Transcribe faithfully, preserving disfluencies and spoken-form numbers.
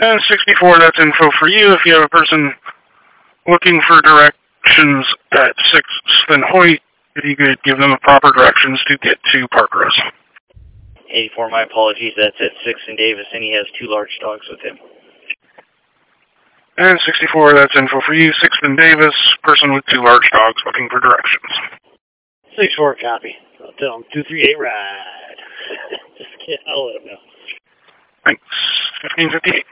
And sixty-four, that's info for you. If you have a person looking for directions at sixth and Hoyt, if you could give them proper directions to get to Parkrose. eighty-four, my apologies, that's at sixth and Davis, and he has two large dogs with him. And sixty-four, that's info for you. sixth and Davis, person with two large dogs looking for directions. six four, copy. I'll tell him two three eight ride. Just kidding, I'll let him know. Thanks. fifteen fifty-eight.